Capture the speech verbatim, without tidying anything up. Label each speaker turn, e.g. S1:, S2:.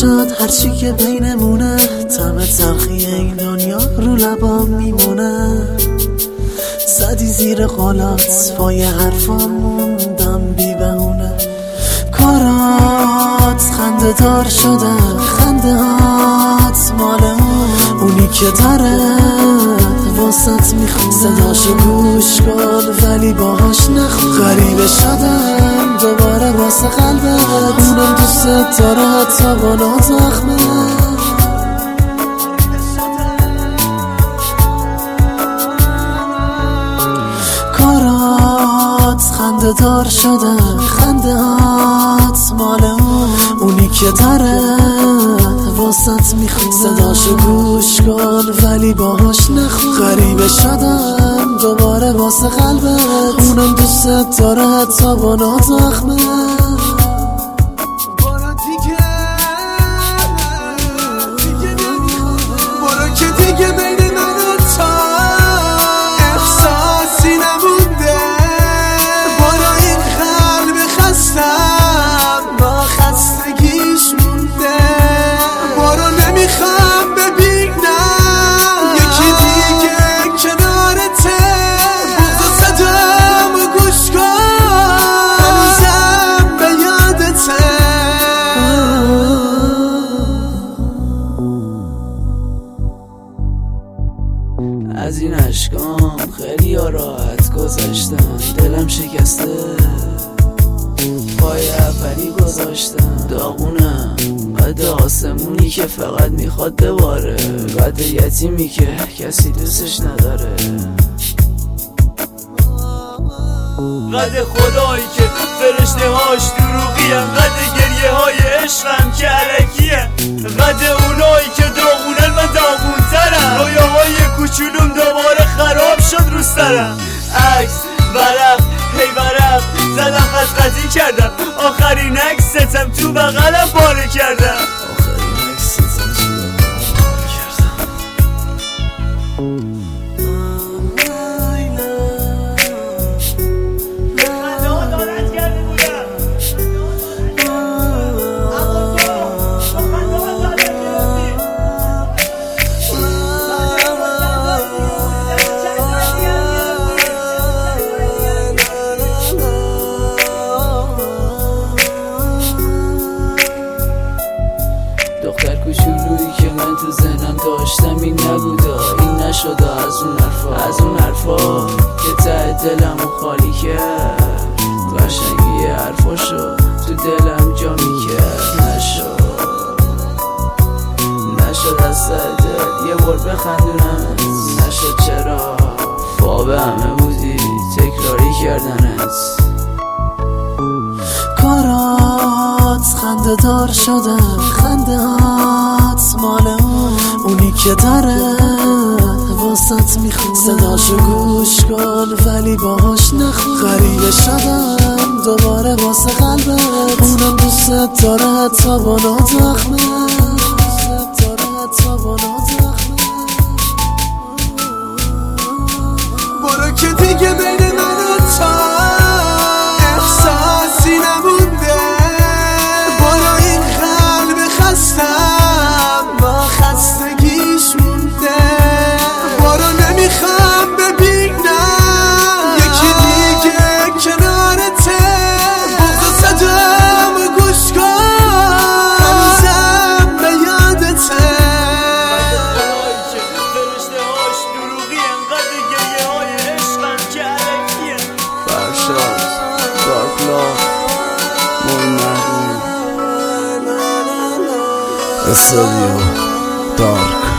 S1: شد هرچی که بینمونه، طعم تلخی این دنیا رو لبام میمونه. زدی زیر قولات پای حرفام موندم بی بهونه. کارات خنده دار شده، خنده هات مال اون اونی که داره واسط میخونه. صداشو گوش کن ولی باهاش نخون. غریبه شدم دوباره واسه قلبت، اونم دوست داره حتی بالا زخمه. کارات خنده دار شده، خنده هات مال اون اونی که داره واسط میخونه. صداشو گوش کن ولی باهاش نخون. غریبه شدم دوباره واسه قلبت، اونم دوست داره حتی بالا زخمه.
S2: برو دیگه دیگه نمیخوام، برو که دیگه بین من و تو احساسی نمونده. برو این قلب خستم با خستگیش مونده. برو نمیخوام ببینم یکی دیگه کنارته. بغض صدام و گوش کن هنوزم به یادته.
S3: از این اشکام خیلی راحت گذاشتم، دلم شکسته پای اولی گذاشتم. داغونم قد آسمونی که فقط میخواد بباره، قد یتیمی که کسی دوستش نداره، قد خدایی که فرشته هاش دروغی هم، قد گریه های عشقم که علکیه، قد اونایی که داغونن من داغون ترم. رویاهای کوچولوم دوباره خراب شد رو سرم. عکس ورق هی ورق زدم خط خطی کردم، آخرین عکستم تو بغلم پاره کردم. آخرین عکستم تو بغلم پاره کردم. دختر کوچولویی که من تو ذهنم داشتم این نبودا، این نشده از اون حرفا، از اون حرفا که ته دلمو خالی کرد. قشنگی حرفاشو تو دلم جا میکرد. نشد نشد از ته دل یه بار بخندونمت، نشد چرا خواب همه بودی تکراری کردنت.
S1: کارات خنده دار شده، خنده هات مال اون اونی که داره واسط میخونه. صداشو گوش کن ولی باهاش نخون. غریبه شدم دوباره واسه قلبت، اونم دوست داره حتی بالا زخمه.
S2: برو که دیگه بین من و تو احساسی نمونده. برو این قلب خستم با خستگیش مونده. برو نمیخوام ببینم یکی دیگه کنارته. بغض صدام و گوش کن هنوزم به یادته.
S3: دارک لاف موین محروم استودیو دارک.